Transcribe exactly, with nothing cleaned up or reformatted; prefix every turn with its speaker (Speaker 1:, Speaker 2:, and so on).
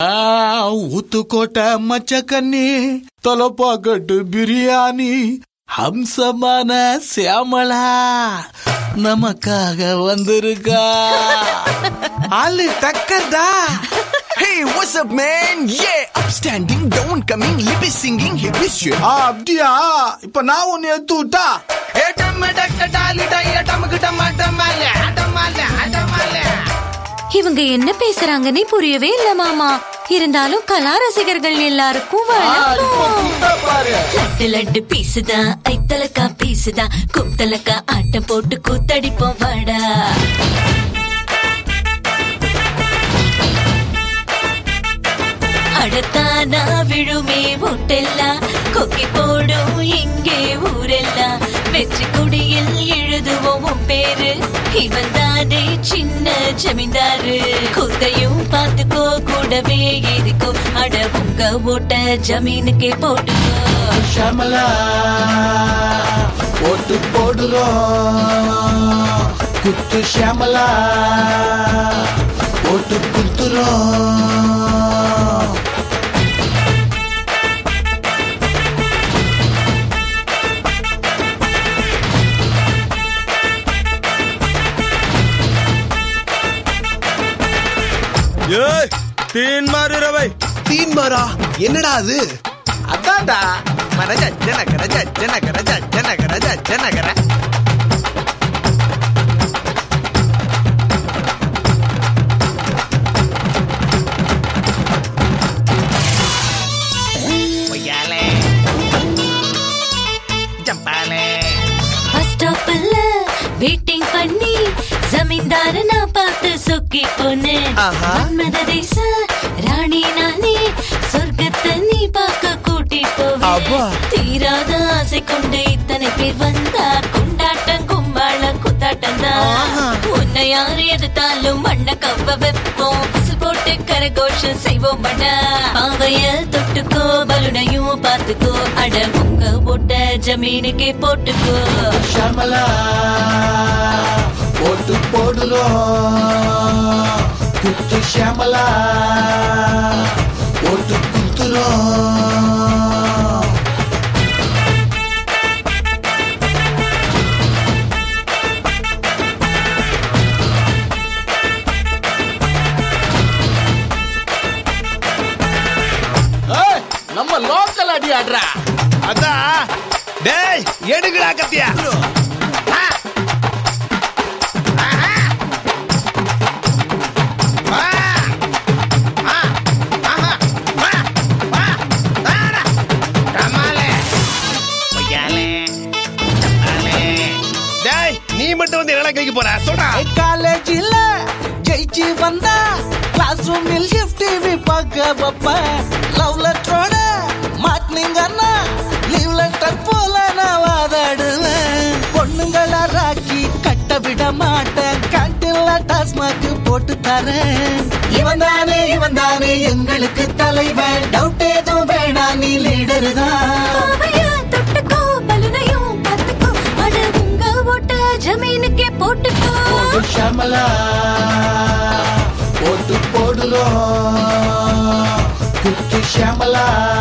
Speaker 1: ஊத்துக்கோட்டை மச்சக்கண்ணி தொலைப்பாக்கட்டு பிரியாணி ஹம்சமான சியாமலா நமக்காக வந்திருக்கா. ஆளு தக்கதா.
Speaker 2: Hey, what's up, man? Yeah, upstanding, down coming, lippy singing, hippie shit.
Speaker 1: ஆ அப்படியா? இப்ப நான் ஒன்னு எடுத்து விட்டா.
Speaker 3: இவங்க என்ன பேசுறாங்கன்னு புரியவே இல்ல மாமா. இருந்தாலும் கலா ரசிகர்கள் எல்லாருக்கும் லட்டு லட்டு பீசுதா, ஐத்தலக்கா பீசுதா, குத்தலக்கா ஆட்டம் போட்டு கூத்தடிப்போம் வாடா. அடத்தானா விழுமே ஓட்டெல்லாம் கொக்கி போடும் இங்கே ஊரெல்லாம். வெற்றி கொடியில் எழுதுவோம் பேரு, இவன் தானே சின்ன ஜமீன்தாரு. கூத்தையும் பார்த்துக்கோ, கூடவே எதுக்கோ, அட உங்க ஓட்ட ஜமீனுக்கே போட்டுக்கோ.
Speaker 1: ஷமலா ஓட்டு போடுறோம், குத்து ஷமலா ஓட்டு குத்துறோம்.
Speaker 4: தீன் மாறு ரவை.
Speaker 2: தீன் மாறா? என்னடா அது?
Speaker 1: அதான்டா
Speaker 2: மரஜ ஜனகர ஜனகர ஜனகர ஜனகர. ஒய்யாலே ஜம்பாலே.
Speaker 3: பஸ் ஸ்டாப்ல வெயிட்டிங் பண்ணி ஜமீன்தார நான் பார்த்து சொக்கி போனேன். மன்மத தேச ராணி நானே, சொர்க்கத்தை நீ பார்க்க கூட்டி போவேன். தீராத ஆசை கொண்டு இத்தனை பேர் வந்தா, கொண்டாட்டம் கும்பாளம் குத்தாட்டம் தான். உன்னை யாரு எதிர்த்தாலும் மண்ண கவ்வ வைப்போம், விசில் போட்டு கரகோஷம் செய்வோம். படா பாவைய தொட்டுக்கோ, பலுனையும் பார்த்துக்கோ, அட உங்க போட்ட ஜமீனுக்கே போட்டுக்கோ.
Speaker 1: ஷமலா ஓட்டு போடுறோம், குத்து ஷமலா ஓட்டு குத்துறோம். நம்ம லோக்கல் அடி ஆடுறா.
Speaker 4: அதான் டேய் எடுங்கடா கத்தியா. நீ மட்டும் வந்து என்ன கைக்கு போற சொல்றா.
Speaker 1: காலேஜில் ஜெயிச்சு வந்தா கிளாஸ் ரூமில் எஃப்டிவி பார்க்க வைப்பேன். லவ் லெட்டரோட மாட்டினீங்கன்னா லீவ் லெட்டர் போல நான் வாதாடுவேன். பொண்ணுங்களா ராக்கி கட்ட விட மாட்டேன், கேன்டீன்ல டாஸ்மாக் போட்டு தரேன். இவன் தானே இவன் தானே எங்களுக்கு தலைவன், டவுட் ஏதும் வேணாம், நீ லீடர் தான்.
Speaker 3: ஜமீனுக்கே போட்டுக்கோ.
Speaker 1: ஷமலா ஓட்டு போடுறோம், குத்து ஷமலா